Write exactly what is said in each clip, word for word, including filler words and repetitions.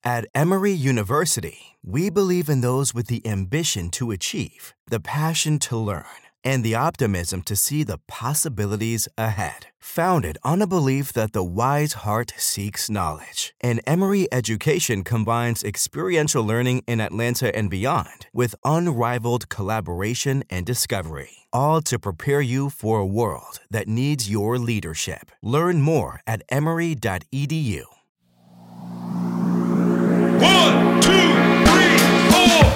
At Emory University, we believe in those with the ambition to achieve, the passion to learn, and the optimism to see the possibilities ahead. Founded on a belief that the wise heart seeks knowledge, and Emory education combines experiential learning in Atlanta and beyond with unrivaled collaboration and discovery, all to prepare you for a world that needs your leadership. Learn more at emory dot e d u. One, two, three, four.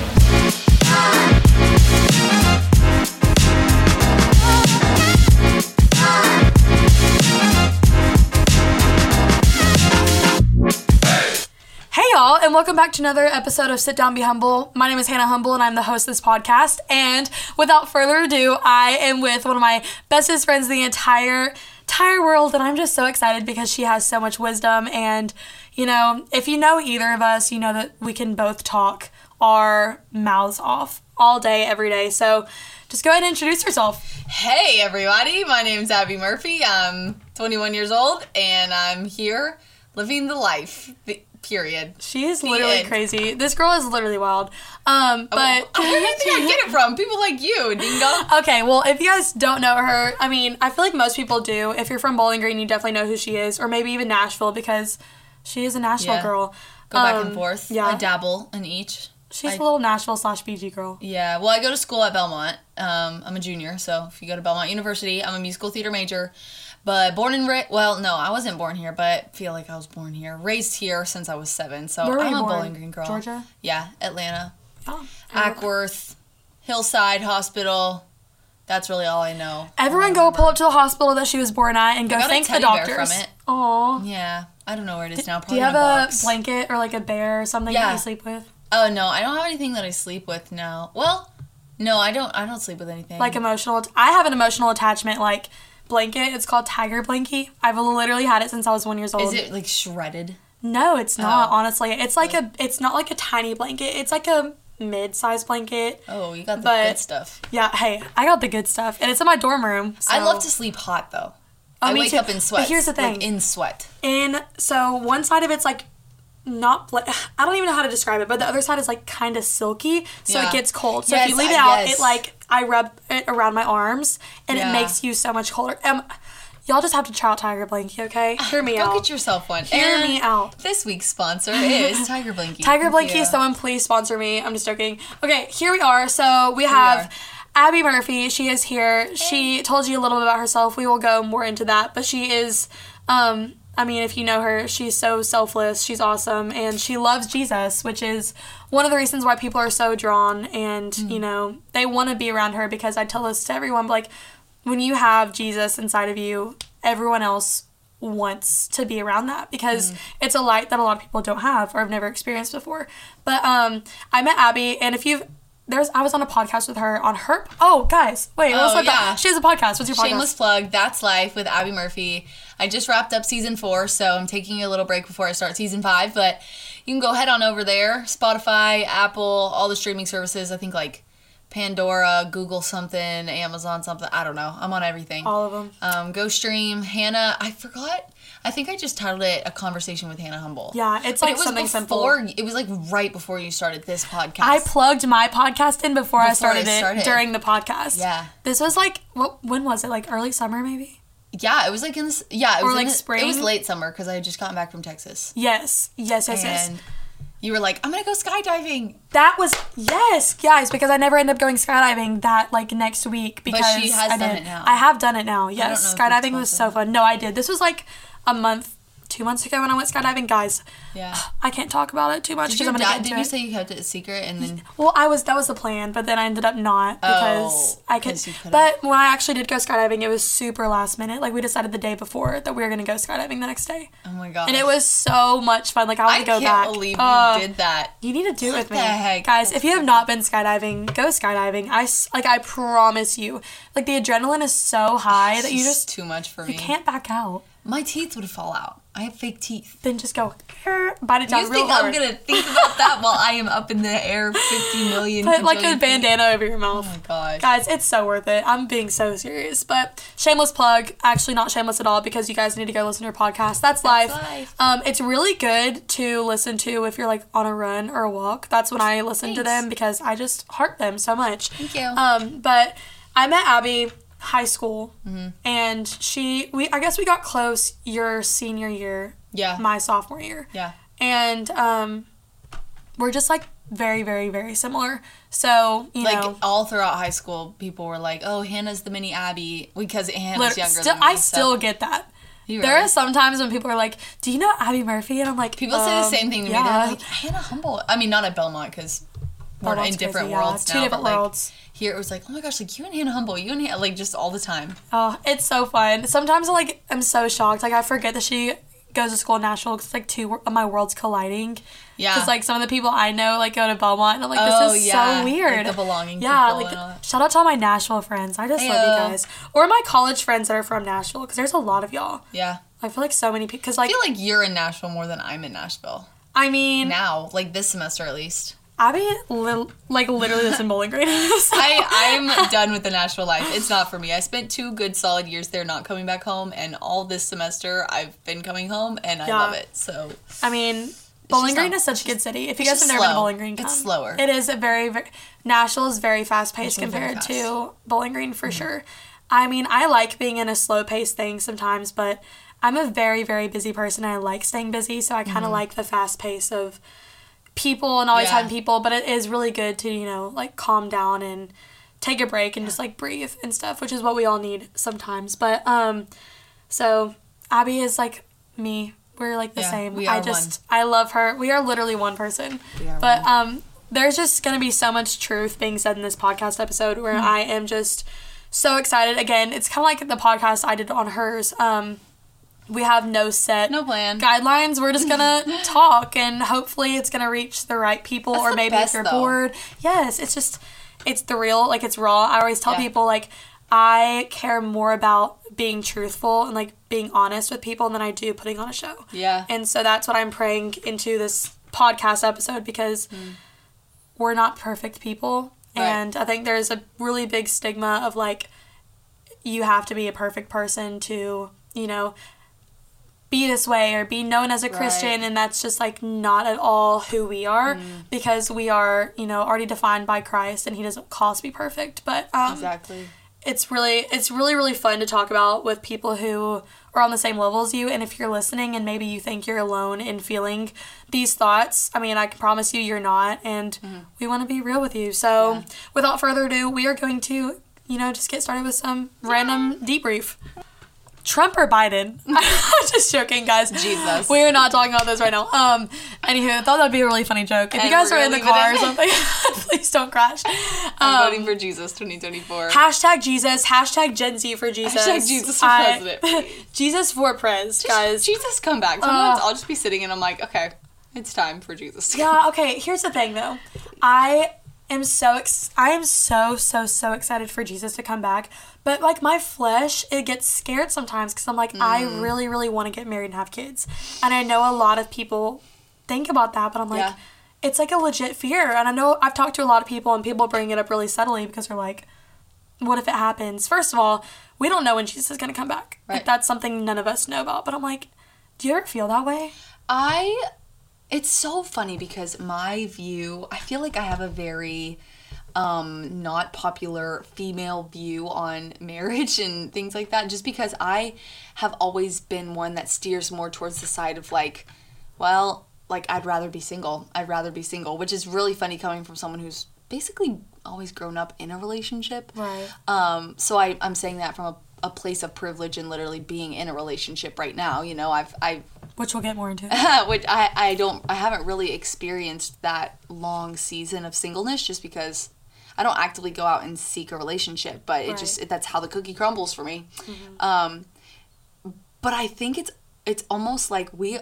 Hey y'all, and welcome back to another episode of Sit Down, Be Humble. My name is Hannah Humble, and I'm the host of this podcast. And without further ado, I am with one of my bestest friends in the entire entire world, and I'm just so excited because she has so much wisdom. And you know, if you know either of us, you know that we can both talk our mouths off all day, every day. So just go ahead and introduce yourself. Hey everybody, my name's Abby Murphy. I'm twenty-one years old, and I'm here living the life. Period. She is The literally end. crazy. This girl is literally wild. Um, but Oh, where do you think I get it from? People like you, ding dong. okay, well, if you guys don't know her, I mean, I feel like most people do. If you're from Bowling Green, you definitely know who she is, or maybe even Nashville, because she is a Nashville Yeah. girl. Go back Um, and forth. Yeah, I dabble in each. she's I- a little Nashville slash B G girl. Yeah, well, I go to school at Belmont. Um, I'm a junior, so if you go to Belmont University, I'm a musical theater major. But born and raised, well, no, I wasn't born here, but feel like I was born here. Raised here since I was seven, so Where were I'm you a born? Bowling Green girl. Georgia? Yeah, Atlanta. Oh. Ackworth, Hillside Hospital. That's really all I know. Everyone go pull up to the hospital that she was born at and go I got a thank the teddy bear doctors. from it. Aw. Yeah, I don't know where it is now. Do Probably you have in a, a box. blanket or like a bear or something Yeah. that you sleep with? Oh no, I don't have anything that I sleep with now. Well, no, I don't. I don't sleep with anything. Like emotional. I have an emotional attachment like blanket. It's called Tiger Blankie. I've literally had it since I was one years old. Is it like shredded? No, it's not. Oh. Honestly, it's like a. It's not like a tiny blanket. It's like a mid-sized blanket. Oh, you got the But- good stuff. Yeah. Hey, I got the good stuff, and it's in my dorm room. So. I love to sleep hot though. Oh, I me wake too. up in sweat. But here's the thing. Like in sweat. In so one side of it's like not. Bla- I don't even know how to describe it, but the other side is like kind of silky, so Yeah. it gets cold. So Yes, if you leave it I- out, yes. it like I rub it around my arms, and Yeah. it makes you so much colder. Um, y'all just have to try out Tiger Blankie, okay? Hear me Go out. get yourself one. Hear And me out. This week's sponsor is Tiger Blankie. Tiger Thank Blankie, you. someone please sponsor me. I'm just joking. Okay, here we are. So we have are. Abby Murphy. She is here. She told you a little bit about herself. We will go more into that. But she is, um, I mean, if you know her, she's so selfless. She's awesome. And she loves Jesus, which is one of the reasons why people are so drawn. And, Mm. you know, they want to be around her because I tell this to everyone, like, when you have Jesus inside of you, everyone else wants to be around that because Mm. it's a light that a lot of people don't have or have never experienced before. But um, I met Abby, and if you've there's I was on a podcast with her on her. Oh, guys, wait, Oh, let's let yeah. that. She has a podcast. What's your podcast? Shameless plug. That's Life with Abby Murphy. I just wrapped up season four, so I'm taking a little break before I start season five. But you can go head on over there. Spotify, Apple, all the streaming services. I think like Pandora, Google something, Amazon something. I don't know. I'm on everything. All of them. Um, go stream Hannah. I forgot. I think I just titled it "A Conversation with Hannah Humble." Yeah, it's But like it was something before, simple. It was like right before you started this podcast. I plugged my podcast in before, I Before started I it started. during the podcast. Yeah. This was like, what? When was it? Like early summer, maybe? Yeah, it was like in this. Yeah, it Or was in like the- spring? It was late summer because I had just gotten back from Texas, Yes. Yes, yes, yes. and you were like, "I'm gonna go skydiving." That was, yes, guys, because I never ended up going skydiving that, like, next week because she has I done did. it now. I have done it now, yes. know if you've Skydiving told was them. so fun. No, I did. This was, like, a month, two months ago when I went skydiving. Guys, Yeah. I can't talk about it too much Did because your I'm going to dad? get Did into you it. say you kept it a secret and then? Well, I was, that was the plan, but then I ended up not because Oh, I could. 'cause you couldn't. But when I actually did go skydiving, it was super last minute. Like, we decided the day before that we were going to go skydiving the next day. Oh my god! And it was so much fun. Like, I want I to go can't back. believe you Uh, did that. You need to do it What with me. the heck? Guys, if you have not been skydiving, go skydiving. I, s- like, I promise you. Like, the adrenaline is so high that you It's just too much for me. you can't back out. My teeth would fall out. I have fake teeth. Then just go, bite it down You real think hard. I'm going to think about that while I am up in the air fifty million Put like a feet? bandana over your mouth. Oh my gosh. Guys, it's so worth it. I'm being so serious. But shameless plug, actually not shameless at all because you guys need to go listen to her podcast. That's, That's life. life. Um, it's really good to listen to if you're like on a run or a walk. That's when I listen to Thanks. them because I just heart them so much. Thank you. Um, but I met Abby high school Mm-hmm. and she we I guess we got close your senior year. Yeah. My sophomore year. Yeah. And um we're just like very, very, very similar. So, you Like, know, all throughout high school, people were like, oh, Hannah's the mini Abby. Because Hannah's lit- younger still, than me. I so- still get that. You There really? are some times when people are like, do you know Abby Murphy? And I'm like, People say the um, same thing to yeah. me. They're like, Hannah Humboldt. I mean, not at Belmont, because we're Belmont's in different crazy, yeah. worlds Two now. different but, like, worlds. here it was like, oh my gosh, like, you and Hannah Humboldt, you and Hannah, like, just all the time. Oh, it's so fun. Sometimes I like I'm so shocked. Like I forget that she goes to school in Nashville because like two of my worlds colliding. Yeah. Because like some of the people I know like go to Belmont and I'm like, Oh, this is yeah. so weird. Like, the belonging Yeah, people like and all that. shout out to all my Nashville friends. I just love Heyo. you guys. Or my college friends that are from Nashville because there's a lot of y'all. Yeah. I feel like so many people because like I feel like you're in Nashville more than I'm in Nashville. I mean Now, like, this semester at least. Abby li- like literally lives in Bowling Green. So- I, I'm done with the Nashville life. It's not for me. I spent two good solid years there not coming back home, and all this semester I've been coming home, and I Yeah. love it. So, I mean, Bowling just Green not- is such it's a good just- city. If you it's guys have just never been to slow. Bowling Green, come. It's slower. It is a very, very Nashville is very fast paced Nashville's very compared fast. Mm-hmm. to Bowling Green for sure. I mean, I like being in a slow paced thing sometimes, but I'm a very, very busy person. And I like staying busy, so I kind of like the fast pace of people and always Mm-hmm. Yeah. having people. But it is really good to you know like calm down and take a break and just like breathe and stuff, which is what we all need sometimes. But um, so Abby is like me. We're like the Yeah, same. we I are just I love her. We are literally one person. We are but um there's just gonna be so much truth being said in this podcast episode where Mm-hmm. I am just so excited. Again, it's kinda like the podcast I did on hers. Um we have no set no plan. guidelines. We're just gonna talk and hopefully it's gonna reach the right people. That's Or the maybe best, if you're though. bored. Yes, it's just it's the real, like it's raw. I always tell Yeah. people like I care more about being truthful and like being honest with people than I do putting on a show. Yeah. And so that's what I'm praying into this podcast episode because we're not perfect people. Right. And I think there's a really big stigma of like, you have to be a perfect person to, you know, be this way or be known as a Christian. Right. And that's just like not at all who we are because we are, you know, already defined by Christ and he doesn't call us to be perfect. But um, Exactly. it's really it's really really fun to talk about with people who are on the same level as you. And if you're listening and maybe you think you're alone in feeling these thoughts, I mean, I can promise you you're not, and we want to be real with you. So Yeah. without further ado, we are going to you know just get started with some random debrief. Trump or Biden? I'm just joking, guys. Jesus. We are not talking about this right now. Um, anywho, I thought that'd be a really funny joke. If you And guys we're are in the gonna leave car or it in. something, please don't crash. I'm Um, voting for Jesus twenty twenty-four. Hashtag Jesus. Hashtag Gen Z for Jesus. Hashtag Jesus for I- president, please. Jesus for prez, Just- guys. Jesus, come back. Sometimes I'll just be sitting and I'm like, okay, it's time for Jesus to Yeah. Okay. Here's the thing, though. I am so ex- I am so so so excited for Jesus to come back. But like my flesh, it gets scared sometimes because I'm like, I Mm. really really want to get married and have kids, and I know a lot of people think about that, but I'm like. Yeah. It's like a legit fear. And I know I've talked to a lot of people and people bring it up really subtly because they're like, what if it happens? First of all, we don't know when Jesus is going to come back. Right. Like, that's something none of us know about. But I'm like, do you ever feel that way? I, it's so funny because my view, I feel like I have a very um, not popular female view on marriage and things like that, just because I have always been one that steers more towards the side of like, well, like I'd rather be single. I'd rather be single, which is really funny coming from someone who's basically always grown up in a relationship. Right. Um, so I, I'm saying that from a, a place of privilege and literally being in a relationship right now. You know, I've, I've, Which we'll get more into. which I, I don't, I haven't really experienced that long season of singleness just because I don't actively go out and seek a relationship, but it Right. just, that's how the cookie crumbles for me. Um, but I think it's, it's almost like we,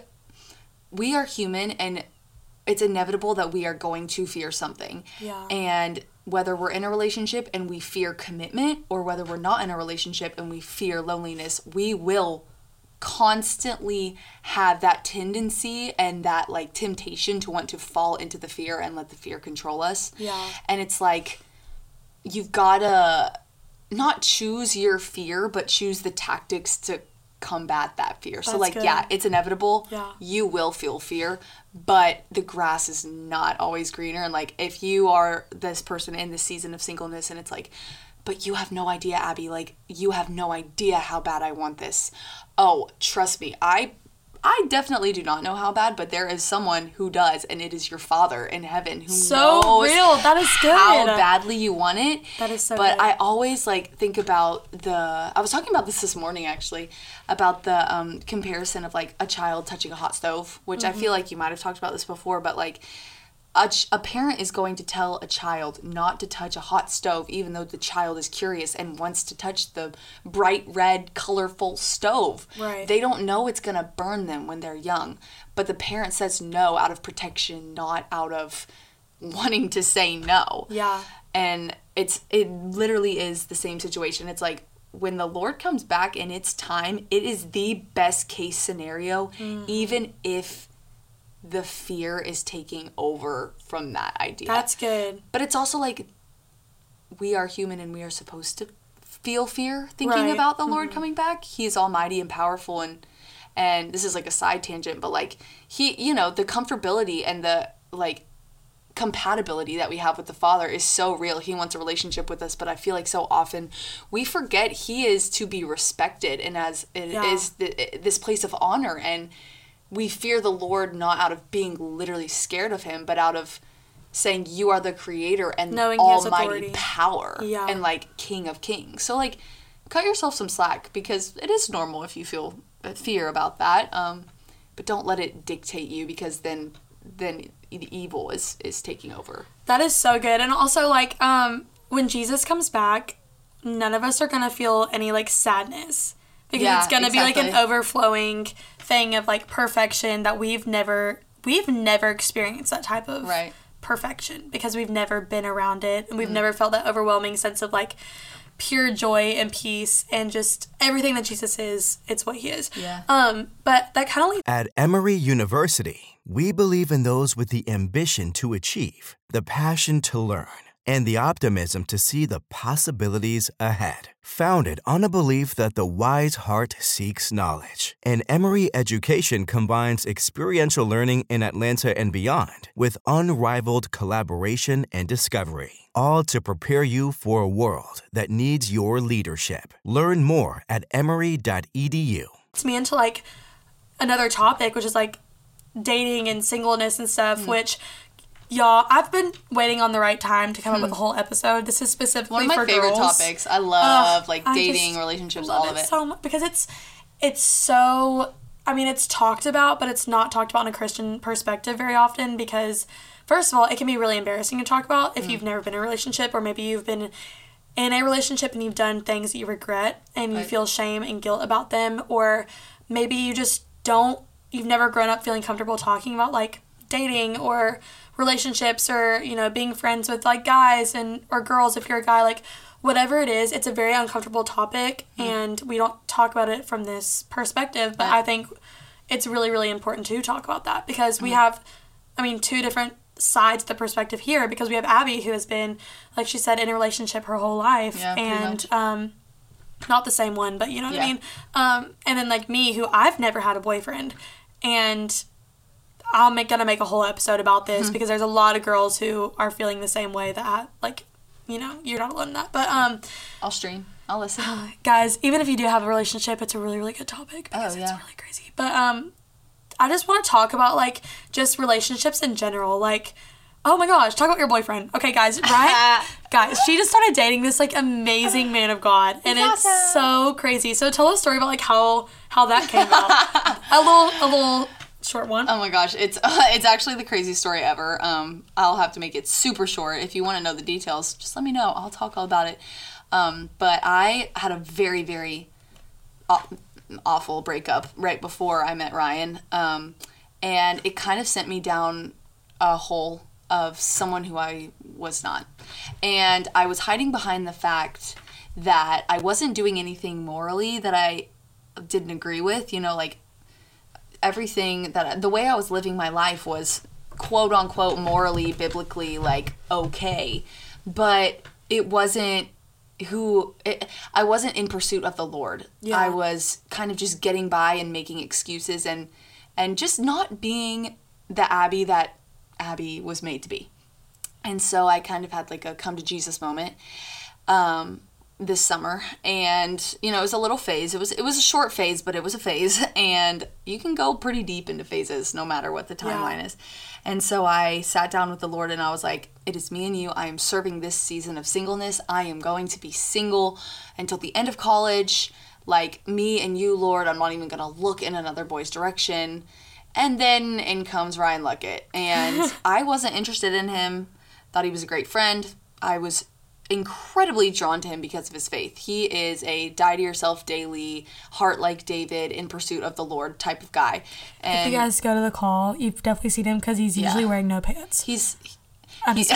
we are human and it's inevitable that we are going to fear something. Yeah. And whether we're in a relationship and we fear commitment or whether we're not in a relationship and we fear loneliness, we will constantly have that tendency and that like temptation to want to fall into the fear and let the fear control us. Yeah. And it's like, you've got to not choose your fear, but choose the tactics to combat that fear. So That's like, good. yeah, it's inevitable. Yeah. You will feel fear, but the grass is not always greener. And like, if you are this person in this season of singleness and it's like, but you have no idea, Abby, like, you have no idea how bad I want this. Oh, trust me, I I definitely do not know how bad, but there is someone who does, and it is your Father in heaven who So knows real. That is good. how badly you want it. That is so But good. I always, like, think about the... I was talking about this this morning, actually, about the um, comparison of, like, a child touching a hot stove, which Mm-hmm. I feel like you might have talked about this before, but, like... A, ch- a parent is going to tell a child not to touch a hot stove even though the child is curious and wants to touch the bright red colorful stove. Right. They don't know it's going to burn them when they're young, but the parent says no out of protection, not out of wanting to say no. Yeah. And it's it literally is the same situation. It's like when the Lord comes back in its time, it is the best case scenario, Mm-hmm. even if the fear is taking over from that idea. That's good. But it's also like we are human and we are supposed to feel fear thinking Right. about the Lord coming back. He is almighty and powerful, and and this is like a side tangent, but like he, you know, the comfortability and the like compatibility that we have with the Father is so real. He wants a relationship with us, but I feel like so often we forget he is to be respected and as it Yeah. is the, this place of honor, and we fear the Lord not out of being literally scared of him, but out of saying you are the creator and Knowing he has almighty authority. power Yeah. and like King of Kings. So like cut yourself some slack, because it is normal if you feel fear about that, um, but don't let it dictate you, because then then the evil is is taking over. That is so good. And also, like, um, when Jesus comes back, none of us are going to feel any, like, sadness. Because Yeah, it's going to be, like, an exactly. overflowing thing of, like, perfection that we've never, we've never experienced that type of Right. perfection. Because we've never been around it. And we've never felt that overwhelming sense of, like, pure joy and peace and just everything that Jesus is, it's what he is. Yeah. Um, but that kind of leads At Emory University, we believe in those with the ambition to achieve, the passion to learn, and the optimism to see the possibilities ahead. Founded on a belief that the wise heart seeks knowledge, and Emory Education combines experiential learning in Atlanta and beyond with unrivaled collaboration and discovery, all to prepare you for a world that needs your leadership. Learn more at emory dot e d u. me into like another topic, which is like dating and singleness and stuff, Mm. which y'all, I've been waiting on the right time to come up with a whole episode. This is specifically One of my for favorite girls. topics. I love Ugh, like I dating, just relationships, love all of it. so much because it's it's so, I mean, it's talked about, but it's not talked about in a Christian perspective very often because, first of all, it can be really embarrassing to talk about if Mm. you've never been in a relationship, or maybe you've been in a relationship and you've done things that you regret and you Right. feel shame and guilt about them, or maybe you just don't, you've never grown up feeling comfortable talking about like dating or relationships, or, you know, being friends with like guys and or girls if you're a guy, like whatever it is. It's a very uncomfortable topic and we don't talk about it from this perspective, but I think it's really, really important to talk about that because we have, I mean, two different sides to the perspective here, because we have Abby, who has been, like she said, in a relationship her whole life, Yeah, pretty and much. um not the same one, but you know what Yeah. I mean. Um and then like me, who I've never had a boyfriend, and I'm make, gonna make a whole episode about this Mm-hmm. because there's a lot of girls who are feeling the same way that I, like, you know, you're not alone in that. But um I'll stream. I'll listen. guys, even if you do have a relationship, it's a really, really good topic because Oh, it's yeah. really crazy. But um I just want to talk about like just relationships in general. Like, oh my gosh, talk about your boyfriend. Okay, guys, right? Guys, she just started dating this like amazing man of God, and it's awesome. so crazy. So tell a story about like how how that came about. a little a little short one. Oh my gosh, it's uh, it's actually the craziest story ever. Um, I'll have to make it super short. If you want to know the details, just let me know. I'll talk all about it. Um, but I had a very, very aw- awful breakup right before I met Ryan. Um, and it kind of sent me down a hole of someone who I was not. And I was hiding behind the fact that I wasn't doing anything morally that I didn't agree with. You know, like everything that the way I was living my life was quote unquote morally, biblically like okay, but it wasn't who it, I wasn't in pursuit of the Lord. Yeah. I was kind of just getting by and making excuses and and just not being the Abby that Abby was made to be. And so I kind of had like a come to Jesus moment um, this summer, and you know, it was a little phase. It was it was a short phase, but it was a phase, and you can go pretty deep into phases no matter what the timeline Yeah. is. And so I sat down with the Lord and I was like, it is me and you. I am serving this season of singleness. I am going to be single until the end of college. Like, me and you, Lord. I'm not even going to look in another boy's direction. And then in comes Ryan Luckett. And I wasn't interested in him. Thought he was a great friend. I was incredibly drawn to him because of his faith. He is a die to yourself daily, heart like David, in pursuit of the Lord type of guy. And If you guys go to the call, you've definitely seen him because he's usually Yeah. wearing no pants. he's I'm just his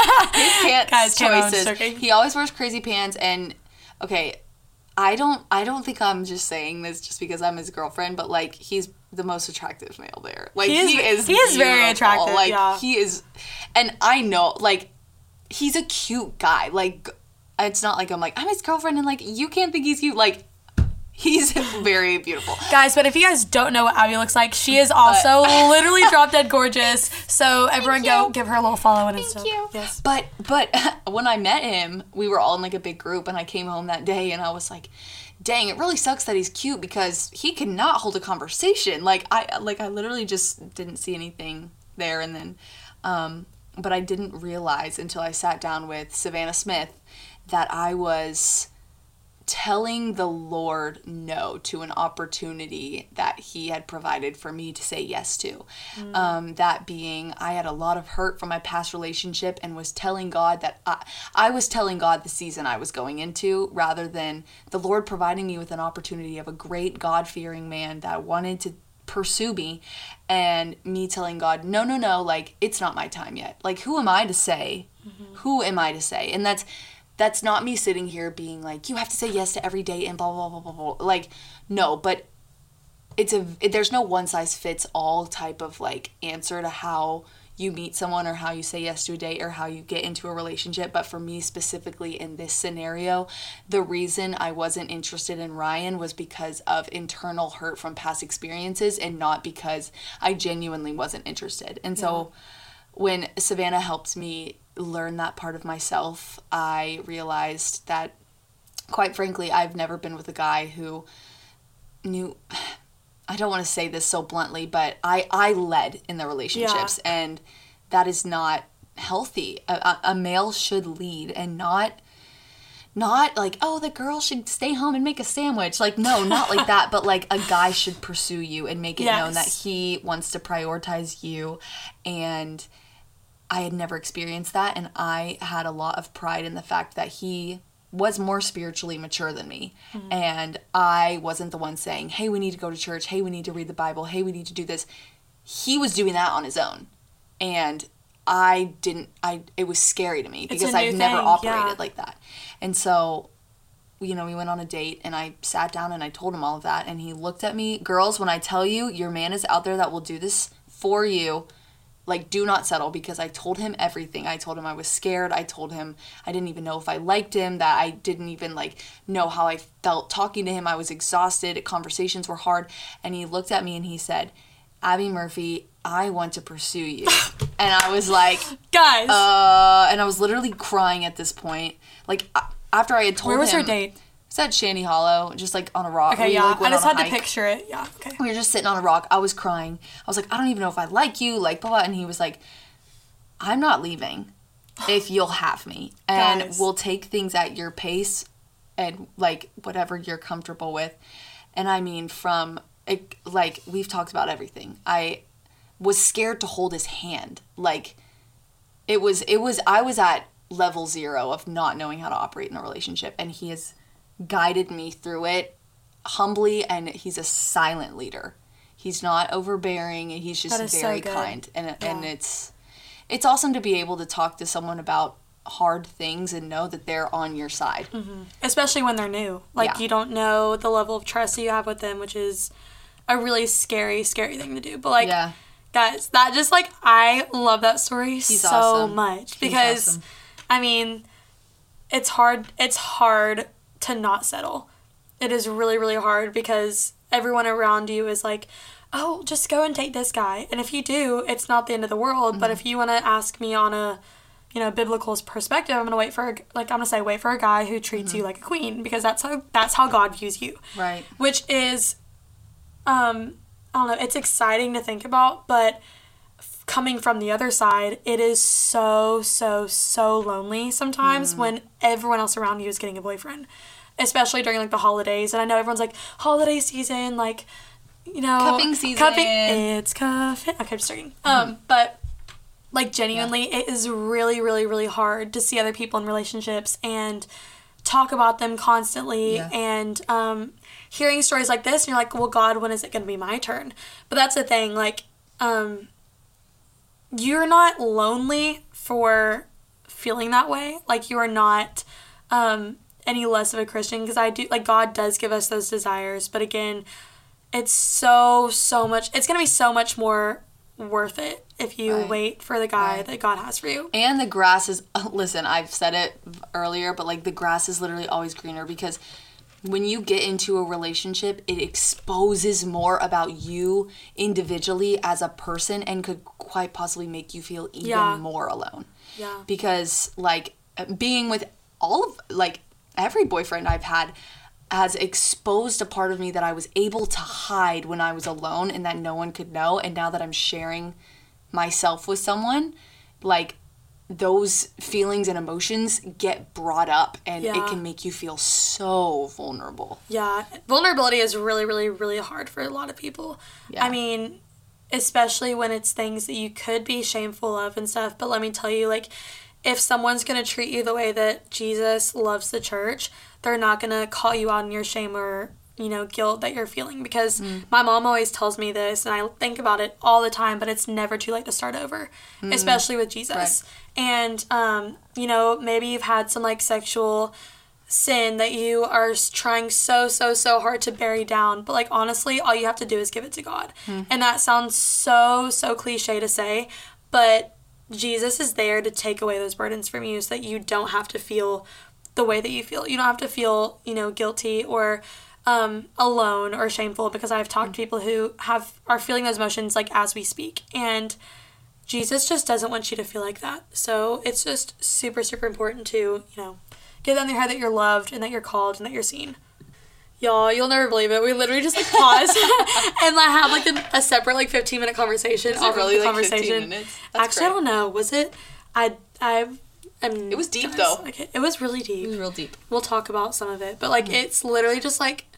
pants Guys, Kim, I'm choices. joking. He always wears crazy pants, and okay, I don't I don't think I'm just saying this just because I'm his girlfriend, but like he's the most attractive male there. Like He is- he is he is very beautiful. attractive, Like yeah. he is, and I know like he's a cute guy. Like it's not like I'm like I'm his girlfriend and like you can't think he's cute. Like he's very beautiful. Guys, but if you guys don't know what Abby looks like, she is also literally drop dead gorgeous. So everyone go you. give her a little follow and Thank stuff. you. Yes. But but when I met him, we were all in like a big group, and I came home that day, and I was like, "Dang, it really sucks that he's cute because he cannot hold a conversation." Like I like I literally just didn't see anything there, and then, um, but I didn't realize until I sat down with Savannah Smith that I was telling the Lord no to an opportunity that he had provided for me to say yes to. Mm. Um, that being, I had a lot of hurt from my past relationship and was telling God that I, I was telling God the season I was going into rather than the Lord providing me with an opportunity of a great God-fearing man that wanted to pursue me, and me telling God, no, no, no, like, it's not my time yet. Like, who am I to say? Mm-hmm. Who am I to say? And that's That's not me sitting here being like, you have to say yes to every date and blah, blah, blah, blah, blah. Like, no, but it's a, it, there's no one size fits all type of like answer to how you meet someone or how you say yes to a date or how you get into a relationship. But for me specifically in this scenario, the reason I wasn't interested in Ryan was because of internal hurt from past experiences and not because I genuinely wasn't interested. And so yeah. when Savannah helped me learn that part of myself, I realized that, quite frankly, I've never been with a guy who knew, I don't want to say this so bluntly, but I, I led in the relationships, yeah. and that is not healthy. A, a male should lead and not, not like, oh, the girl should stay home and make a sandwich. Like, no, not like that, but like a guy should pursue you and make it yes. known that he wants to prioritize you. And I had never experienced that, and I had a lot of pride in the fact that he was more spiritually mature than me, mm-hmm. and I wasn't the one saying, hey, we need to go to church, hey, we need to read the Bible, hey, we need to do this. He was doing that on his own, and I didn't, I, it was scary to me because I've never thing. operated yeah. like that. And so, you know, we went on a date, and I sat down and I told him all of that, and he looked at me, girls, when I tell you your man is out there that will do this for you, like, do not settle, because I told him everything. I told him I was scared. I told him I didn't even know if I liked him, that I didn't even, like, know how I felt talking to him. I was exhausted. Conversations were hard. And he looked at me and he said, Abby Murphy, I want to pursue you. And I was like, guys. Uh, and I was literally crying at this point. Like, after I had told him. Where was her date? It's at Shandy Hollow, just like on a rock. Okay, we, yeah. like, I just had hike. to picture it. Yeah, okay. We were just sitting on a rock. I was crying. I was like, I don't even know if I like you, like, blah, blah. And he was like, I'm not leaving if you'll have me. And Guys. we'll take things at your pace and, like, whatever you're comfortable with. And I mean, from, it, like, we've talked about everything. I was scared to hold his hand. Like, it was, it was, I was at level zero of not knowing how to operate in a relationship. And he is guided me through it humbly, and he's a silent leader. He's not overbearing, and he's just very so kind. And yeah. and it's it's awesome to be able to talk to someone about hard things and know that they're on your side. Mm-hmm. Especially when they're new. Like, Yeah. you don't know the level of trust that you have with them, which is a really scary, scary thing to do. But, like, Yeah. guys, that just, like, I love that story He's so awesome. much. He's Because, awesome. I mean, it's hard, it's hard to not settle. It is really, really hard because everyone around you is like, oh, just go and date this guy. And if you do, it's not the end of the world. Mm-hmm. But if you want to ask me on a, you know, biblical perspective, I'm going to wait for, a, like, I'm going to say, wait for a guy who treats Mm-hmm. you like a queen, because that's how, that's how God views you. Right. Which is, um, I don't know, it's exciting to think about, but f- coming from the other side, it is so, so, so lonely sometimes Mm. when everyone else around you is getting a boyfriend, especially during, like, the holidays. And I know everyone's like, holiday season, like, you know, Cuffing season. Cuffing, it's cuffing. Okay, just joking. Um, but like, genuinely, it is really, really, really hard to see other people in relationships and talk about them constantly. Yeah. And um, hearing stories like this, and you're like, well, God, when is it going to be my turn? But that's the thing, like, um, you're not lonely for feeling that way. Like, you are not um, any less of a Christian, because I do, like, God does give us those desires, but again, it's so, so much, it's going to be so much more worth it if you Right. wait for the guy Right. that God has for you. And the grass is, listen, I've said it earlier, but like the grass is literally always greener, because when you get into a relationship, it exposes more about you individually as a person and could quite possibly make you feel even Yeah. more alone. Yeah. Because like being with all of, like every boyfriend I've had has exposed a part of me that I was able to hide when I was alone and that no one could know. And now that I'm sharing myself with someone, like those feelings and emotions get brought up, and Yeah. it can make you feel so vulnerable. Yeah, vulnerability is really, really, really hard for a lot of people. Yeah. I mean, especially when it's things that you could be shameful of and stuff. But let me tell you, like, if someone's going to treat you the way that Jesus loves the church, they're not going to call you out on your shame or, you know, guilt that you're feeling. Because my mom always tells me this, and I think about it all the time, but it's never too late to start over, especially with Jesus. Right. And, um, you know, maybe you've had some, like, sexual sin that you are s- trying so, so, so hard to bury down. But, like, honestly, all you have to do is give it to God. And that sounds so, so cliche to say, but Jesus is there to take away those burdens from you so that you don't have to feel the way that you feel. You don't have to feel, you know, guilty or um, alone or shameful, because I've talked to people who have are feeling those emotions, like, as we speak. And Jesus just doesn't want you to feel like that. So it's just super, super important to, you know, get it on your head that you're loved and that you're called and that you're seen. Y'all, you'll never believe it. We literally just, like, pause and, like, have, like, a, a separate, like, fifteen minute conversation. Was it off of really, the like, conversation. fifteen minutes? That's Actually, great. I don't know. Was it? I, I, I'm, It was deep, guys, though. Okay, it was really deep. It was real deep. We'll talk about some of it. But, like, it's literally just, like,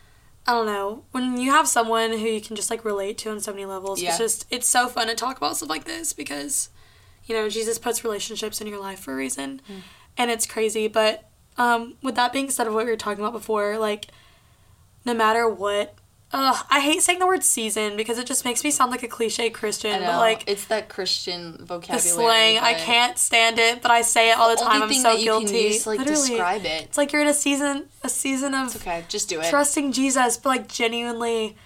I don't know. When you have someone who you can just, like, relate to on so many levels, Yeah. it's just, it's so fun to talk about stuff like this, because, you know, Jesus puts relationships in your life for a reason. And it's crazy. But um, with that being said of what we were talking about before, like, no matter what, ugh, I hate saying the word season because it just makes me sound like a cliche Christian. I know. But, like, it's that Christian the vocabulary. slang, I but can't stand it, but I say it all the the time. only I'm thing so that you guilty. can use to, like, Literally. describe it. It's like you're in a season, a season of Okay, just do it. trusting Jesus, but, like, genuinely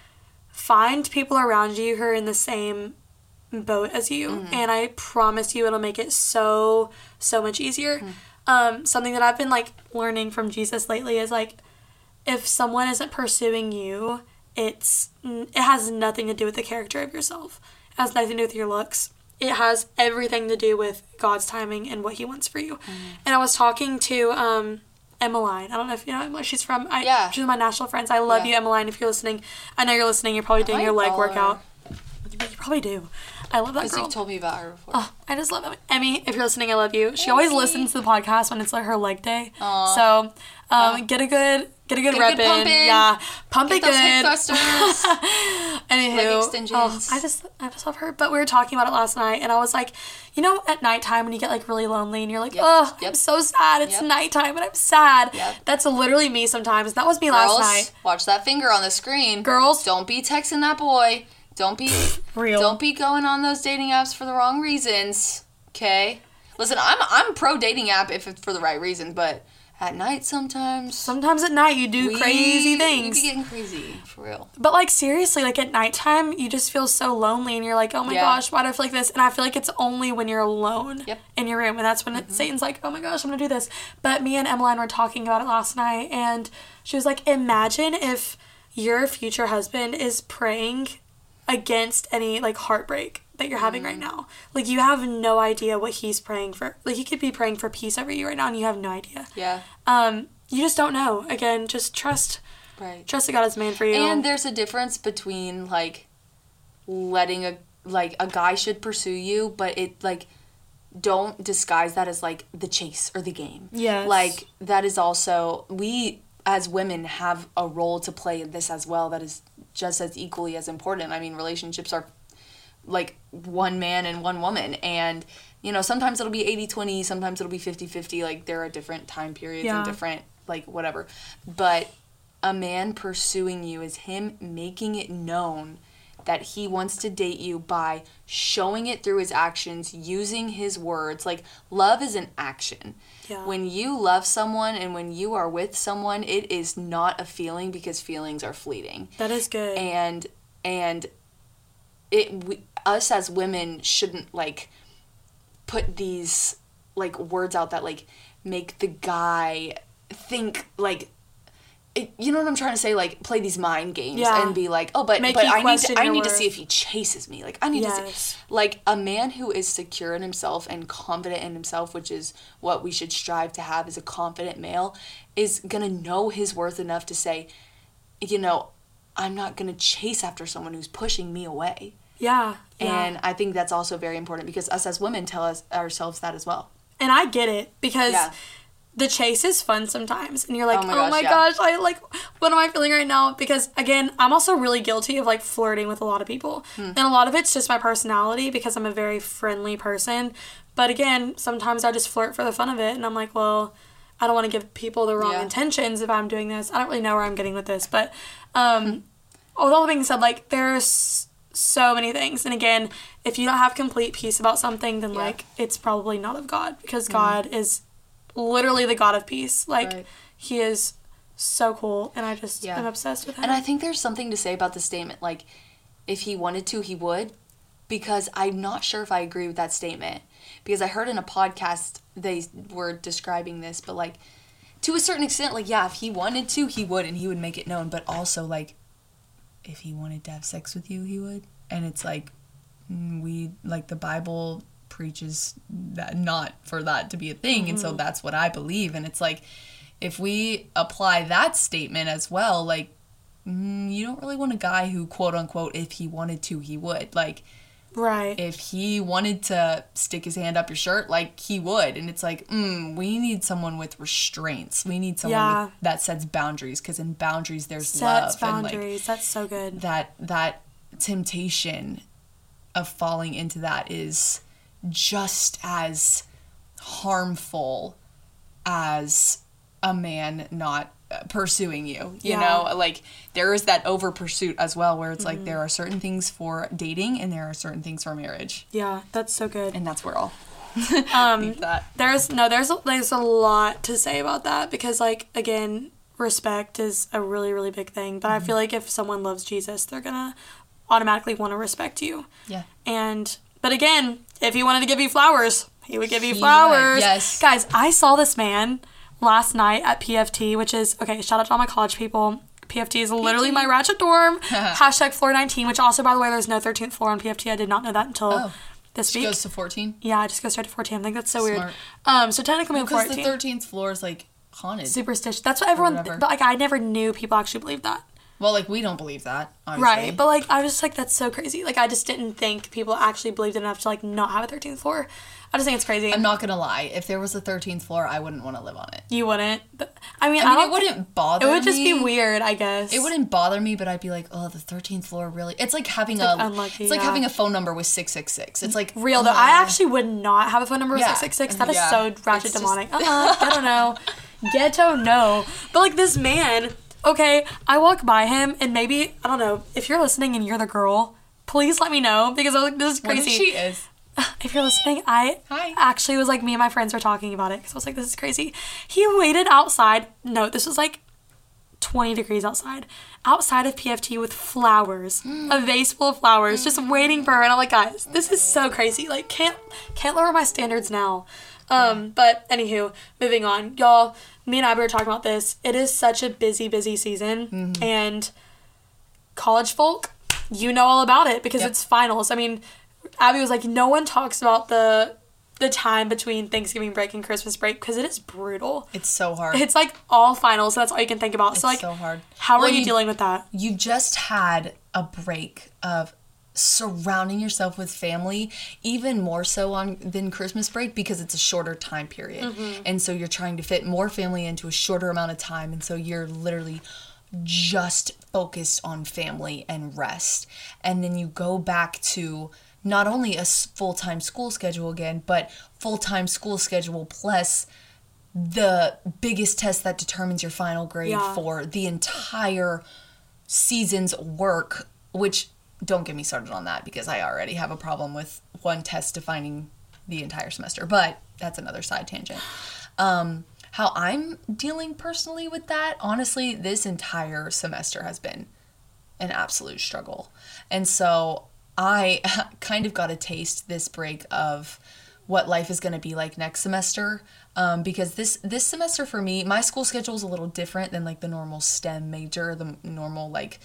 find people around you who are in the same boat as you, Mm-hmm. and I promise you it'll make it so, so much easier. Mm-hmm. Um, something that I've been, like, learning from Jesus lately is, like, if someone isn't pursuing you, it's it has nothing to do with the character of yourself. It has nothing to do with your looks. It has everything to do with God's timing and what He wants for you. Mm-hmm. And I was talking to um, Emmeline. I don't know if you know Emmeline. She's from, I, Yeah. she's one of my national friends. I love Yeah. you, Emmeline, if you're listening. I know you're listening. You're probably doing might your leg follow workout. You probably do. I love that Because girl. you've told me about her before. Oh, I just love Emmy. Emmy, if you're listening, I love you. She always listens to the podcast when it's like her leg day. Aw. So, um, get a good, get a good Get a rep good in. pump in. Yeah, pump Get it those good. hip thrusters. Anywho, leg extensions. oh, I just, I just love her. But we were talking about it last night, and I was like, you know, at nighttime when you get like really lonely and you're like, Yep, oh, I'm yep. so sad. It's Yep. nighttime and I'm sad. Yep. That's literally me sometimes. That was me last Girls, night. watch that finger on the screen. Girls, Don't be texting that boy. Don't be real. don't be going on those dating apps for the wrong reasons. Okay? Listen, I'm I'm pro dating app if it's for the right reason, but at night sometimes. Sometimes at night you do we, crazy things. We be getting crazy, for real. But, like, seriously, like, at nighttime, you just feel so lonely, and you're like, oh my Yeah. gosh, why do I feel like this? And I feel like it's only when you're alone Yep. in your room, and that's when Mm-hmm. it, Satan's like, oh my gosh, I'm gonna do this. But me and Emmeline were talking about it last night, and she was like, imagine if your future husband is praying against any, like, heartbreak that you're having right now. Like, you have no idea what he's praying for. Like, he could be praying for peace over you right now, and you have no idea. Yeah. Um, you just don't know. Again, just trust, Right. trust that God is man for you. And there's a difference between, like, letting a, like, a guy should pursue you, but it, like, don't disguise that as, like, the chase or the game. Yes. Like, that is also, we, as women, have a role to play in this as well that is just as equally as important. I mean, relationships are, like, one man and one woman, and, you know, sometimes it'll be eighty twenty, sometimes it'll be fifty fifty, like, there are different time periods Yeah. and different, like, whatever. But a man pursuing you is him making it known that he wants to date you by showing it through his actions, using his words. Like, love is an action. Yeah. When you love someone and when you are with someone, it is not a feeling, because feelings are fleeting. That is good. And and it we, us as women shouldn't, like, put these, like, words out that, like, make the guy think, like, it, you know what I'm trying to say? Like, play these mind games Yeah. and be like, oh, but Make but you I need question to I your need to worth. see if he chases me. Like, I need to Yes. see, like, a man who is secure in himself and confident in himself, which is what we should strive to have as a confident male, is gonna know his worth enough to say, you know, I'm not gonna chase after someone who's pushing me away. Yeah. yeah. And I think that's also very important, because us as women tell us ourselves that as well. And I get it, because Yeah. the chase is fun sometimes. And you're like, Oh oh my my, gosh, gosh, yeah. I like, what am I feeling right now? Because, again, I'm also really guilty of, like, flirting with a lot of people. Hmm. And a lot of it's just my personality, because I'm a very friendly person. But, again, sometimes I just flirt for the fun of it. And I'm like, well, I don't want to give people the wrong Yeah. intentions if I'm doing this. I don't really know where I'm getting with this. But, um, with all that being said, like, there's so many things. And again, if you don't have complete peace about something, then, Yeah. like, it's probably not of God, because God is literally the God of peace. Like, Right. he is so cool, and I just Yeah. am obsessed with him. And I think there's something to say about the statement, like, if he wanted to, he would, because I'm not sure if I agree with that statement. Because I heard in a podcast they were describing this, but, like, to a certain extent, like, yeah, if he wanted to, he would, and he would make it known. But also, like, if he wanted to have sex with you, he would. And it's like, mm, we, like, the Bible preaches that not for that to be a thing. Mm-hmm. And so that's what I believe. And it's like, if we apply that statement as well, like, mm, you don't really want a guy who, quote unquote, if he wanted to, he would. Like, right. if he wanted to stick his hand up your shirt, like, he would. And it's like, mm, we need someone with restraints. We need someone Yeah. with, that sets boundaries, because in boundaries there's Sets love. boundaries. And, like, That's so good. that that temptation of falling into that is just as harmful as a man not pursuing you, you Yeah. know? Like, there is that over pursuit as well, where it's like, there are certain things for dating and there are certain things for marriage, Yeah, that's so good. and that's where I'll Um, leave that. There's no, there's a, there's a lot to say about that, because, like, again, respect is a really, really big thing. But I feel like if someone loves Jesus, they're gonna automatically want to respect you. Yeah. And but again, if he wanted to give you flowers, he would give you He would, flowers. yes. Guys, I saw this man last night at P F T, which is, okay, shout out to all my college people. P F T is literally my ratchet dorm. Hashtag floor nineteen, which also, by the way, there's no thirteenth floor on P F T. I did not know that until Oh. this She week. goes to fourteen. Yeah, I just go straight to fourteen. I think that's so weird. Smart. Um, so technically I'm Because fourteen. the thirteenth floor is, like, haunted. Superstitious. That's what everyone, whatever. but, like, I never knew people actually believed that. Well, like, we don't believe that, obviously. Right, but, like, I was just like, that's so crazy. Like, I just didn't think people actually believed enough to, like, not have a thirteenth floor. I just think it's crazy. I'm not gonna lie. If there was a thirteenth floor, I wouldn't want to live on it. You wouldn't. But, I mean, I I, mean, don't it wouldn't think- bother It would just me. be weird, I guess. It wouldn't bother me, but I'd be like, oh, the thirteenth floor really. It's like having like a. unlucky, it's like yeah. having a phone number with six six six. It's like Real, though. uh, I actually would not have a phone number with Yeah. six six six. That is Yeah. so ratchet It's just- demonic. Uh-uh, ghetto no. Ghetto no. But, like, this man, okay, I walk by him, and maybe, I don't know, if you're listening and you're the girl, please let me know, because I was like, this is What if crazy. she is? if you're listening, I Hi. actually was like, me and my friends were talking about it because I was like, this is crazy. He waited outside. No, this was like twenty degrees outside. Outside of P F T with flowers. A vase full of flowers. Just waiting for her. And I'm like, guys, this is so crazy. Like, can't can't lower my standards now. Um, but anywho, moving on. Y'all, me and Abby were talking about this. It is such a busy, busy season. Mm-hmm. And college folk, you know all about it because yep. it's finals. I mean, Abby was like, no one talks about the the time between Thanksgiving break and Christmas break because it is brutal. It's so hard. It's like all finals, so that's all you can think about. It's so like, so hard. How well, are you, you dealing with that? You just had a break of surrounding yourself with family, even more so on than Christmas break because it's a shorter time period. Mm-hmm. And so you're trying to fit more family into a shorter amount of time. And so you're literally just focused on family and rest. And then you go back to not only a full-time school schedule again, but full-time school schedule plus the biggest test that determines your final grade yeah. for the entire season's work, which don't get me started on that because I already have a problem with one test defining the entire semester, but that's another side tangent. Um, how I'm dealing personally with that, honestly, this entire semester has been an absolute struggle. And so I kind of got a taste this break of what life is going to be like next semester. Um, because this, this semester for me, my school schedule is a little different than like the normal STEM major, the normal like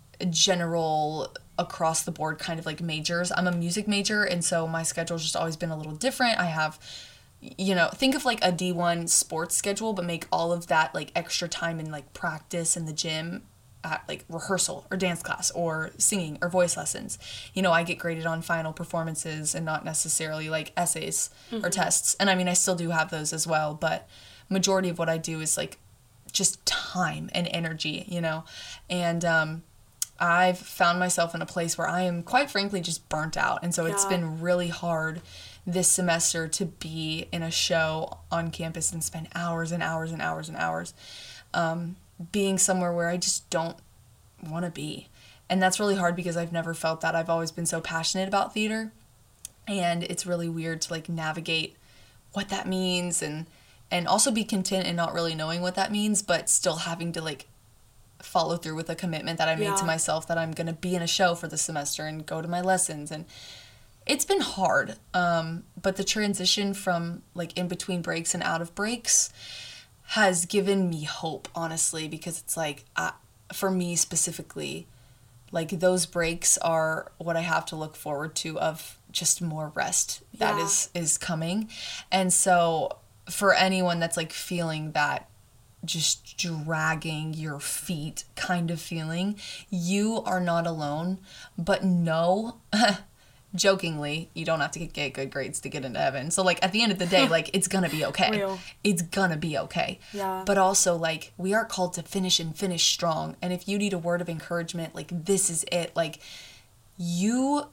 general across the board kind of like majors. I'm a music major. And so my schedule's just always been a little different. I have, you know, think of like a D one sports schedule, but make all of that like extra time in like practice in the gym. At like rehearsal or dance class or singing or voice lessons. You know, I get graded on final performances and not necessarily like essays mm-hmm. or tests. And I mean, I still do have those as well, but majority of what I do is like just time and energy, you know? And um, I've found myself in a place where I am quite frankly just burnt out. And so yeah. it's been really hard this semester to be in a show on campus and spend hours and hours and hours and hours. Um, being somewhere where I just don't want to be. And that's really hard because I've never felt that. I've always been so passionate about theater. And it's really weird to like navigate what that means and and also be content and not really knowing what that means, but still having to like follow through with a commitment that I made yeah. to myself that I'm going to be in a show for the semester and go to my lessons. And it's been hard. Um, but the transition from like in between breaks and out of breaks has given me hope, honestly, because it's like, uh, for me specifically, like those breaks are what I have to look forward to of just more rest that yeah. is, is coming. And so for anyone that's like feeling that just dragging your feet kind of feeling, you are not alone, but no, jokingly, you don't have to get good grades to get into heaven. So like at the end of the day, like it's gonna be okay. Real. It's gonna be okay. Yeah. But also like we are called to finish and finish strong. And if you need a word of encouragement, like this is it. Like you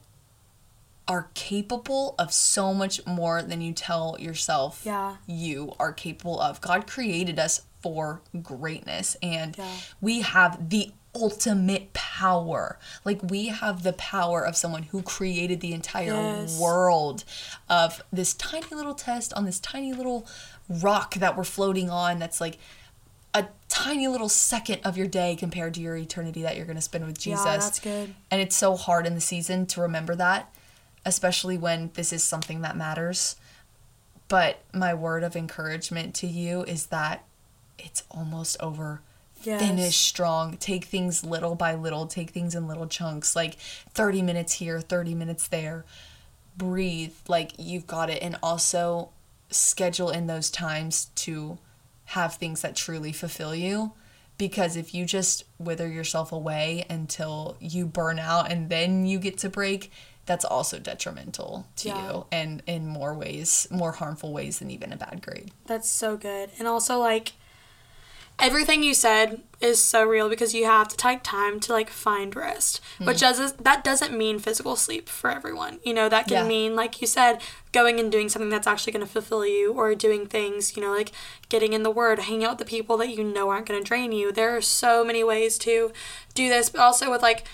are capable of so much more than you tell yourself yeah. you are capable of. God created us for greatness, and yeah. we have the ultimate power. Like we have the power of someone who created the entire yes. world of this tiny little test on this tiny little rock that we're floating on that's like a tiny little second of your day compared to your eternity that you're going to spend with Jesus. Yeah, that's good. And it's so hard in the season to remember that, especially when this is something that matters. But my word of encouragement to you is that it's almost over. Yes. Finish strong. Take things little by little. Take things in little chunks. Like thirty minutes here, thirty minutes there. Breathe. Like you've got it. And also schedule in those times to have things that truly fulfill you. Because if you just wither yourself away until you burn out and then you get to break, that's also detrimental to yeah. you and in more ways, more harmful ways than even a bad grade. That's so good. And also like everything you said is so real because you have to take time to like find rest, mm. which does that doesn't mean physical sleep for everyone. You know, that can yeah. mean, like you said, going and doing something that's actually going to fulfill you, or doing things, you know, like getting in the Word, hanging out with the people that you know aren't going to drain you. There are so many ways to do this, but also with like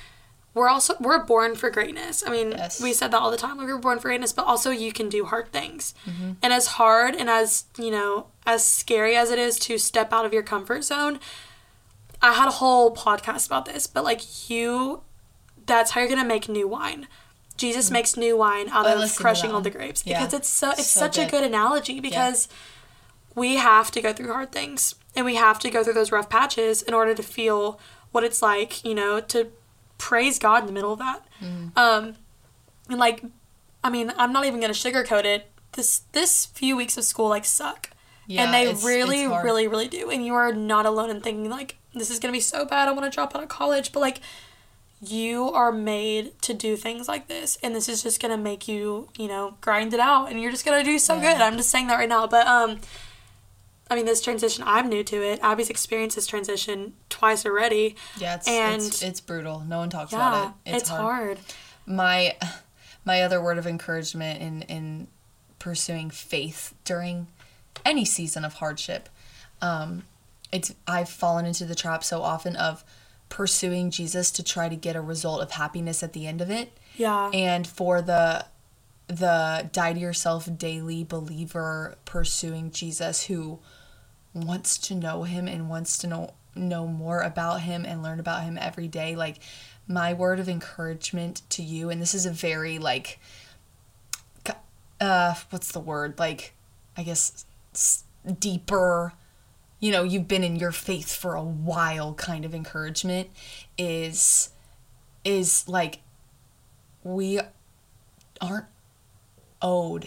we're also, we're born for greatness. I mean, Yes. we said that all the time. Like, we're born for greatness, but also you can do hard things. Mm-hmm. And as hard and as, you know, as scary as it is to step out of your comfort zone, I had a whole podcast about this, but like you, that's how you're going to make new wine. Jesus mm-hmm. makes new wine out I of crushing all the grapes, yeah. because it's so, it's so such good. a good analogy, because yeah. we have to go through hard things, and we have to go through those rough patches in order to feel what it's like, you know, to praise God in the middle of that. Mm. Um, and like, I mean, I'm not even going to sugarcoat it. This, this few weeks of school, like, suck. Yeah, and they it's, really, it's really, really do. And you are not alone in thinking, like, this is going to be so bad, I want to drop out of college. But, like, you are made to do things like this. And this is just going to make you, you know, grind it out. And you're just going to do so yeah. good. I'm just saying that right now. But, um, I mean, this transition, I'm new to it. Abby's experienced this transition twice already. Yeah, it's and it's, it's brutal. No one talks yeah, about it. It's, it's hard. hard. My my other word of encouragement in, in pursuing faith during any season of hardship, um, it's I've fallen into the trap so often of pursuing Jesus to try to get a result of happiness at the end of it. Yeah. And for the the die to yourself daily believer pursuing Jesus who wants to know him and wants to know know more about him and learn about him every day, like, my word of encouragement to you, and this is a very, like, uh what's the word, like, I guess s- deeper, you know, you've been in your faith for a while kind of encouragement, is is like, we aren't owed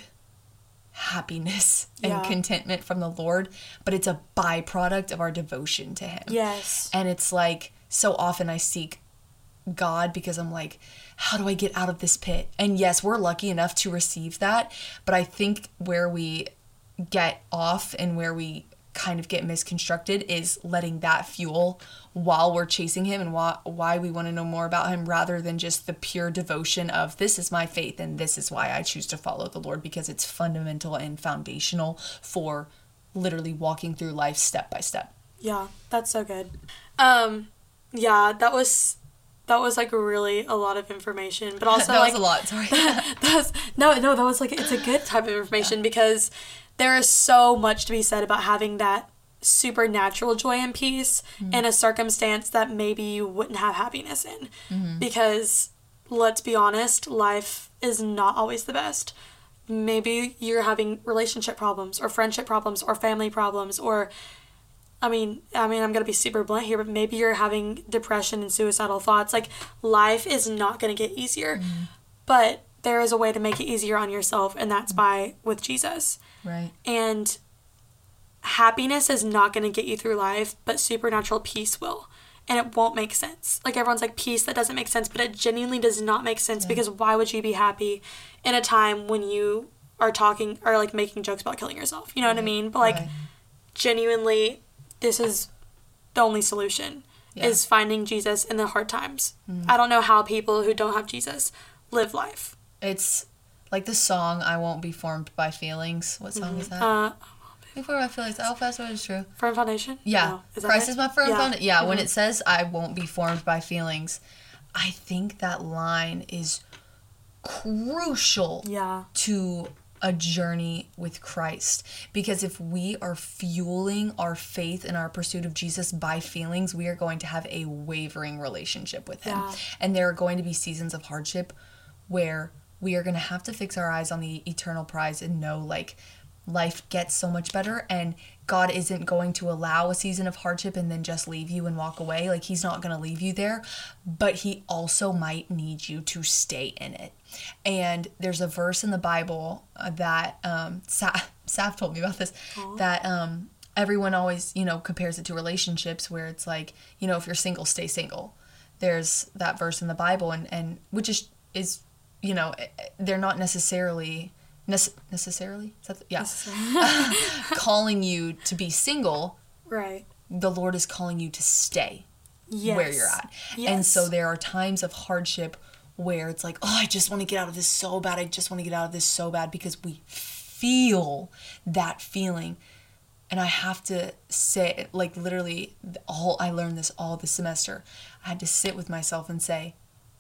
happiness and yeah. contentment from the Lord, but it's a byproduct of our devotion to him. Yes. And it's like, so often I seek God because I'm like, how do I get out of this pit? And yes, we're lucky enough to receive that, but I think where we get off and where we kind of get misconstructed is letting that fuel while we're chasing him and why, why we want to know more about him, rather than just the pure devotion of, this is my faith and this is why I choose to follow the Lord, because it's fundamental and foundational for literally walking through life step by step. Yeah, that's so good. Um, yeah, that was that was like really a lot of information, but also that like was a lot. Sorry. that was, no, no, that was like, it's a good type of information, because there is so much to be said about having that supernatural joy and peace mm-hmm. in a circumstance that maybe you wouldn't have happiness in. Mm-hmm. Because let's be honest, life is not always the best. Maybe you're having relationship problems or friendship problems or family problems, or I mean, I mean, I'm going to be super blunt here, but maybe you're having depression and suicidal thoughts. Like, life is not going to get easier, mm-hmm. but there is a way to make it easier on yourself, and that's by with Jesus. Right. And happiness is not going to get you through life, but supernatural peace will. And it won't make sense. Like, everyone's like, peace, that doesn't make sense, but it genuinely does not make sense, yeah. because why would you be happy in a time when you are talking or like making jokes about killing yourself? You know right. what I mean? But like, right. genuinely, this is the only solution, yeah. is finding Jesus in the hard times. Mm-hmm. I don't know how people who don't have Jesus live life. It's like the song, I Won't Be Formed by Feelings. What song mm-hmm. is that? Uh, Before I feel like, how fast what is true? Firm foundation? Yeah. No. Is that Christ it? is my firm yeah. foundation. Yeah, mm-hmm. when it says, I won't be formed by feelings, I think that line is crucial yeah. to a journey with Christ. Because if we are fueling our faith and our pursuit of Jesus by feelings, we are going to have a wavering relationship with him. Yeah. And there are going to be seasons of hardship where we are going to have to fix our eyes on the eternal prize and know, like, life gets so much better, and God isn't going to allow a season of hardship and then just leave you and walk away. Like, he's not going to leave you there, but he also might need you to stay in it. And there's a verse in the Bible that um Sa- Sav told me about this. Aww. That um everyone always, you know, compares it to relationships, where it's like, you know, if you're single, stay single. There's that verse in the Bible, and and which is is you know, they're not necessarily Nece- necessarily? Is that the, yeah. Necessarily. calling you to be single. Right. The Lord is calling you to stay yes. where you're at. Yes. And so there are times of hardship where it's like, oh, I just want to get out of this so bad. I just want to get out of this so bad, because we feel that feeling. And I have to say, like, literally, all I learned this all this semester. I had to sit with myself and say,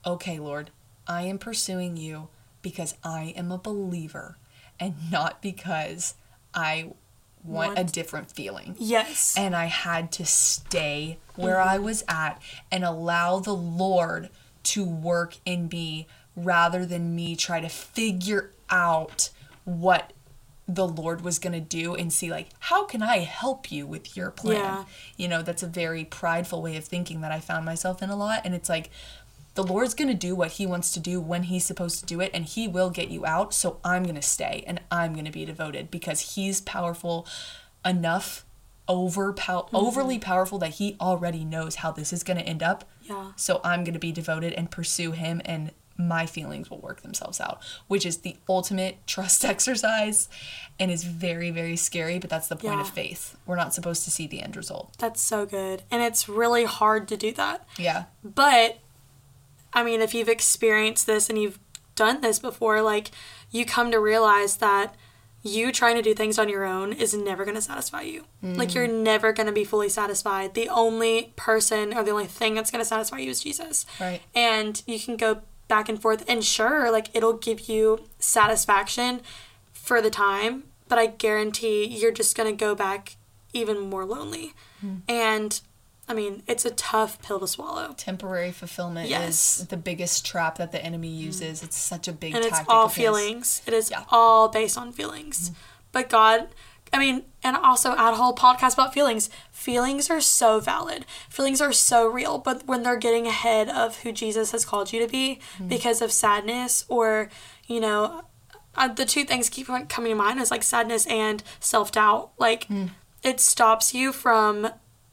okay, Lord, I am pursuing you because I am a believer and not because I want Want- a different feeling. Yes. And I had to stay where I was at and allow the Lord to work in me rather than me try to figure out what the Lord was going to do and see, like, how can I help you with your plan? Yeah. You know, that's a very prideful way of thinking that I found myself in a lot. And it's like, the Lord's going to do what he wants to do when he's supposed to do it, and he will get you out. So I'm going to stay and I'm going to be devoted because he's powerful enough, over pow- mm-hmm. overly powerful that he already knows how this is going to end up. Yeah. So I'm going to be devoted and pursue him, and my feelings will work themselves out, which is the ultimate trust exercise and is very, very scary, but that's the point Yeah. of faith. We're not supposed to see the end result. That's so good. And it's really hard to do that. Yeah. But, I mean, if you've experienced this and you've done this before, like, you come to realize that you trying to do things on your own is never going to satisfy you. Mm. Like, you're never going to be fully satisfied. The only person or the only thing that's going to satisfy you is Jesus. Right. And you can go back and forth, and sure, like, it'll give you satisfaction for the time, but I guarantee you're just going to go back even more lonely. Mm. And, I mean, it's a tough pill to swallow. Temporary fulfillment Yes. is the biggest trap that the enemy uses. Mm. It's such a big and tactic. it's all of his. feelings. It is Yeah. all based on feelings. Mm. But God, I mean, and also add a whole podcast about feelings. Feelings are so valid. Feelings are so real. But when they're getting ahead of who Jesus has called you to be mm. because of sadness or, you know, uh, the two things keep on coming to mind is like sadness and self-doubt. Like, mm. it stops you from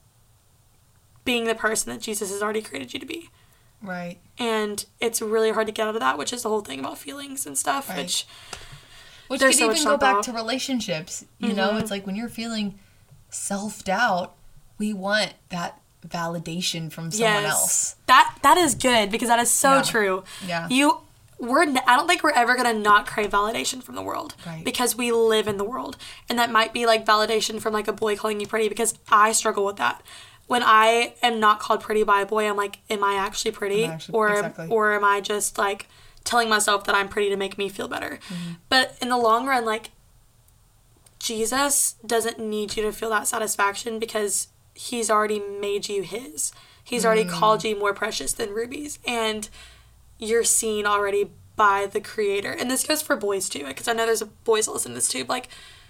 being the person that Jesus has already created you to be. Right. And it's really hard to get out of that, which is the whole thing about feelings and stuff, right. which... Which There's could so even much go back about. to relationships. You Mm-hmm. know, it's like when you're feeling self-doubt, we want that validation from someone yes. else. That that is good because that is so Yeah. true. Yeah. You we're n- I don't think we're ever going to not crave validation from the world. Right. Because we live in the world. And that might be like validation from like a boy calling you pretty, because I struggle with that. When I am not called pretty by a boy, I'm like, am I actually pretty? Am I actually- or exactly. or am I just like telling myself that I'm pretty to make me feel better? Mm-hmm. But in the long run, like, Jesus doesn't need you to feel that satisfaction because he's already made you his. He's already mm. called you more precious than rubies. And you're seen already by the Creator. And this goes for boys too, because I know there's boys that listen to this too. Like,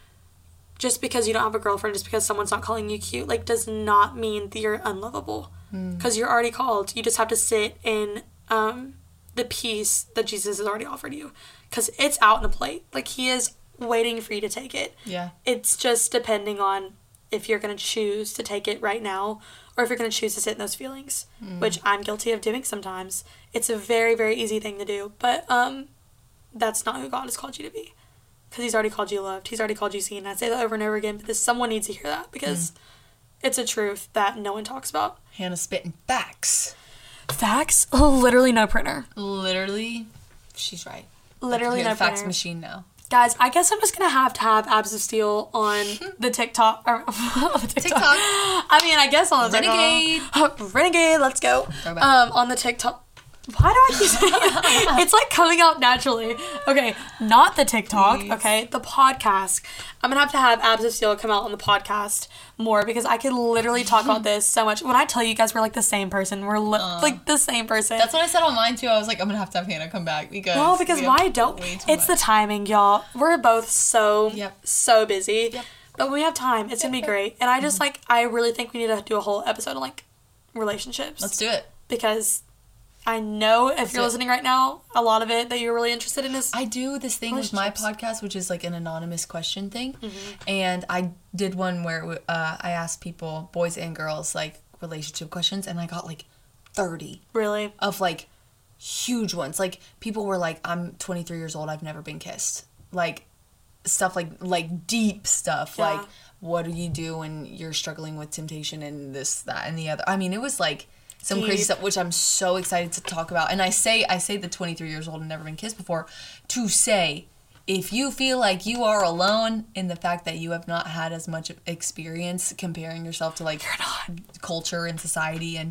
just because you don't have a girlfriend, just because someone's not calling you cute, like, does not mean that you're unlovable. Because mm. you're already called. You just have to sit in um, the peace that Jesus has already offered you. Because it's out in a plate. Like, he is waiting for you to take it. Yeah. It's just depending on if you're going to choose to take it right now or if you're going to choose to sit in those feelings, mm. which I'm guilty of doing sometimes. It's a very, very easy thing to do, but um, that's not who God has called you to be, because he's already called you loved. He's already called you seen. I say that over and over again, but this, someone needs to hear that, because mm. it's a truth that no one talks about. Hannah spitting facts. Facts? Literally no printer. Literally, she's right. Literally no fax printer. machine now. Guys, I guess I'm just going to have to have Abs of Steel on the TikTok. Or, the TikTok. TikTok. I mean, I guess on the Renegade. TikTok. Renegade, let's go. Throwback. Um, on the TikTok. Why do I keep saying it? It's like coming out naturally. Okay, not the TikTok, Please. Okay? The podcast. I'm going to have to have Abs of Steel come out on the podcast more, because I could literally talk about this so much. When I tell you guys we're like the same person, we're li- uh, like the same person. That's what I said on mine too. I was like, I'm going to have to have Hannah come back because... No, because why don't... It's much. The timing, y'all. We're both so, yep. so busy. Yep. But when we have time, it's going to be great. And I just, mm-hmm. like, I really think we need to do a whole episode on, like, relationships. Let's do it. Because... I know if That's you're it. listening right now, a lot of it that you're really interested in is... I do this thing with my podcast, which is like an anonymous question thing. Mm-hmm. And I did one where uh, I asked people, boys and girls, like relationship questions. And I got like thirty. Really? Of like huge ones. Like people were like, I'm twenty-three years old. I've never been kissed. Like stuff like like deep stuff. Yeah. Like what do you do when you're struggling with temptation and this, that, and the other. I mean, it was like... Some Deep. crazy stuff, which I'm so excited to talk about. And I say I say the twenty-three years old and never been kissed before to say, if you feel like you are alone in the fact that you have not had as much experience comparing yourself to like culture and society and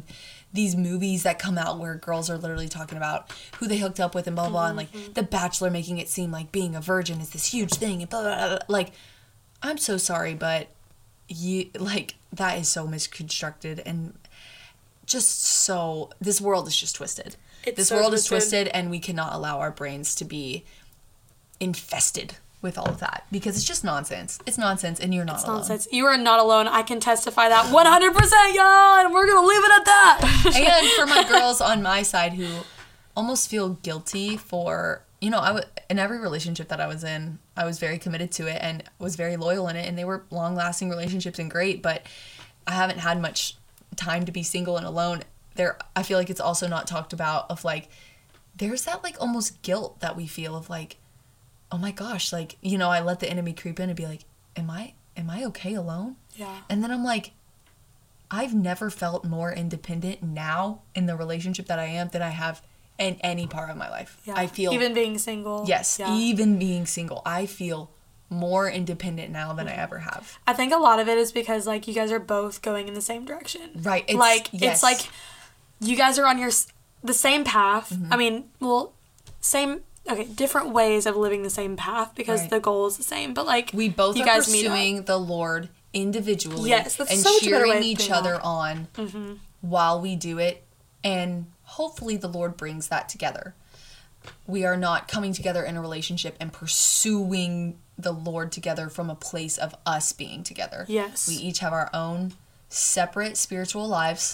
these movies that come out where girls are literally talking about who they hooked up with and blah, blah, blah. And, like, The Bachelor making it seem like being a virgin is this huge thing and blah, blah, blah, blah. Like, I'm so sorry, but, you like, that is so misconstructed and just so... This world is just twisted. It's this so world twisted. is twisted, and we cannot allow our brains to be infested with all of that because it's just nonsense. It's nonsense, and you're not It's alone. nonsense. You are not alone. I can testify that one hundred percent, y'all, and we're going to leave it at that. And for my girls on my side who almost feel guilty for, you know, I w- in every relationship that I was in, I was very committed to it and was very loyal in it, and they were long-lasting relationships and great, but I haven't had much time to be single and alone. There, I feel like it's also not talked about of, like, there's that, like, almost guilt that we feel of, like, oh my gosh, like, you know, I let the enemy creep in and be like, am I, am I okay alone? Yeah. And then I'm like, I've never felt more independent now in the relationship that I am than I have in any part of my life. Yeah. I feel... Even being single. Yes, Yeah. even being single. I feel more independent now than I ever have. I think a lot of it is because, like, you guys are both going in the same direction. Right. It's, like, yes. it's like you guys are on your s- the same path. Mm-hmm. I mean, well, same... Okay, different ways of living the same path because Right. the goal is the same. But, like, We both you are guys meet pursuing the Lord individually. Yes, that's and so much a better way cheering of each doing other that. on Mm-hmm. while we do it. And hopefully the Lord brings that together. We are not coming together in a relationship and pursuing the Lord together from a place of us being together. Yes. We each have our own separate spiritual lives.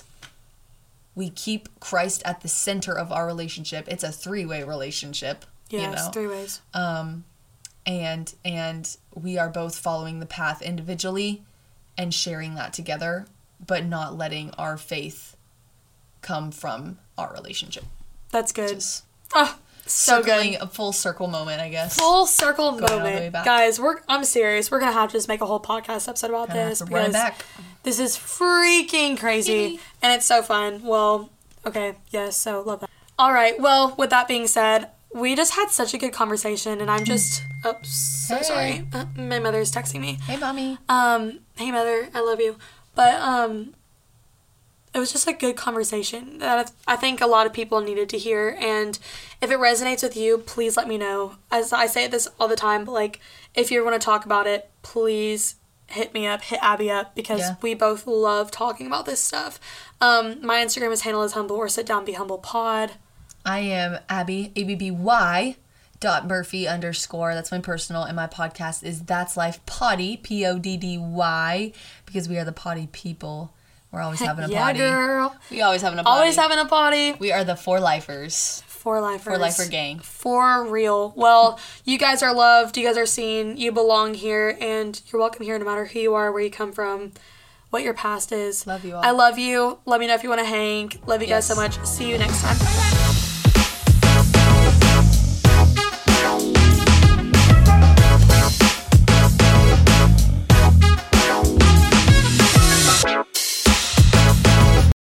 We keep Christ at the center of our relationship. It's a three-way relationship. Yes, you know? three ways. Um, and and we are both following the path individually and sharing that together, but not letting our faith come from our relationship. That's good. Just Oh, so circling good. a full circle moment, I guess. Full circle Going all the way moment. back. Guys, we're I'm serious. We're going to have to just make a whole podcast episode about Gonna have this to run it because back. this is freaking crazy and it's so fun. Well, okay. Yes, so love that. All right. Well, with that being said, we just had such a good conversation and I'm just oh, so Hey. sorry. Uh, my mother's texting me. Hey, mommy. Um, hey mother, I love you. But um it was just a good conversation that I think a lot of people needed to hear, and if it resonates with you, please let me know. As I say this all the time, but like if you want to talk about it, please hit me up, hit Abby up, because Yeah. we both love talking about this stuff. Um, my Instagram is Hannah Liz Humble or Sit Down Be Humble Pod. I am Abby, A B B Y dot Murphy underscore. That's my personal, and my podcast is That's Life Poddy, P O D D Y, because we are the potty people. We're always having a yeah, potty. girl. We always having a potty. Always having a potty. We are the Four Lifers. For lifers. Four Lifer gang. For real. Well, you guys are loved. You guys are seen. You belong here. And you're welcome here no matter who you are, where you come from, what your past is. Love you all. I love you. Let me know if you want to hang. Love you guys Yes. so much. See you next time.